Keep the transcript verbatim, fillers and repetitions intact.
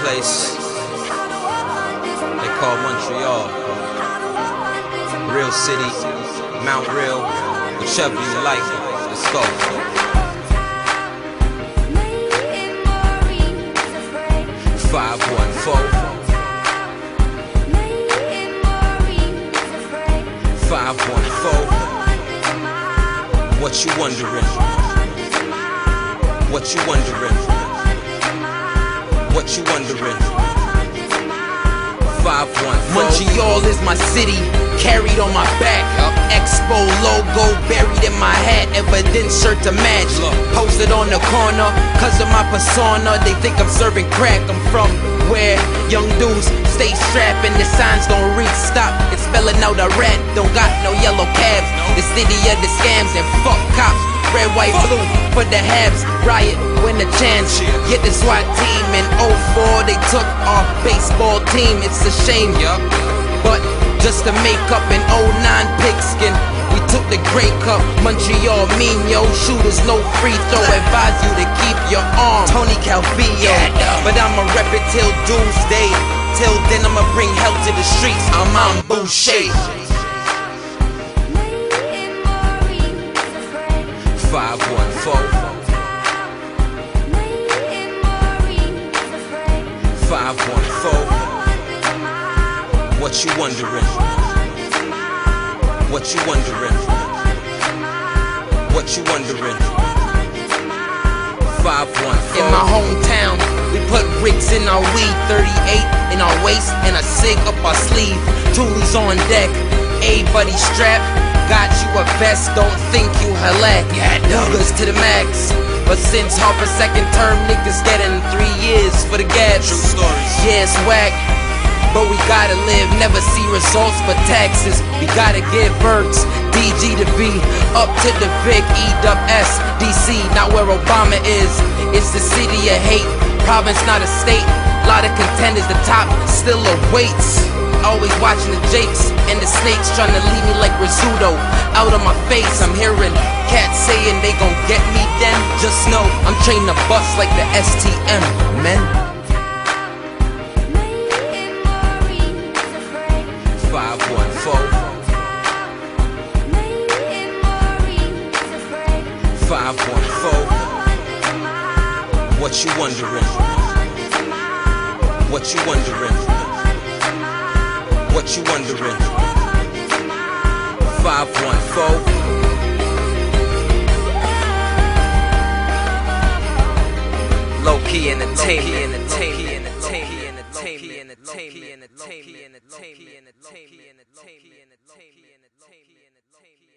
place they call Montreal. Real city, Mount Real, whichever you like. Let's go. five one four five one four. What you wondering? What you wondering? What you wondering? five one four. Montreal is my city, carried on my back. Expo logo buried in my hat, evidence shirt to match. Posted on the corner, cause of my persona. They think I'm serving crack. I'm from where young dudes stay strapped and the signs don't read stop. It's spelling out a rat, don't got no yellow cabs. The city of the scams and fuck cops. Red, white, blue for the Habs. Riot, win a chance. Get the SWAT team in oh four. They took our baseball team. It's a shame, but just to make up an oh nine pigskin, we took the Grey Cup. Montreal mean, yo, shooters no free throw. Advise you to keep your arm, Tony Calvillo. But I'ma rep it till doomsday. Till then I'ma bring hell to the streets. I'm on Boucher. five one four five one four. What you wondering? What you wondering? What you wondering? five one four. In my hometown, we put rigs in our weed, thirty-eight in our waist and a cig up our sleeve. Toolies on deck, everybody strapped. Got you a vest, don't think you halak. Nuggers to the max. But since Harper's second term, niggas getting three years for the gaps. True stories. Yeah, it's whack, but we gotta live, never see results but taxes. We gotta give birds, D G to B, up to the Vic, E W S, D C, not where Obama is. It's the city of hate, province not a state. Lot of contenders, the top still awaits. Always watching the jakes and the snakes trying to leave me like risotto out of my face. I'm hearing cats saying they gon' get me then. Just know I'm trained to bust like the S T M, man. five one four five one four. What you wondering? What you wondering? What you wondering? five one four. Low key entertainment, entertainment, entertainment, entertainment, entertainment, entertainment, entertainment, entertainment, entertainment, entertainment, entertainment, entertainment.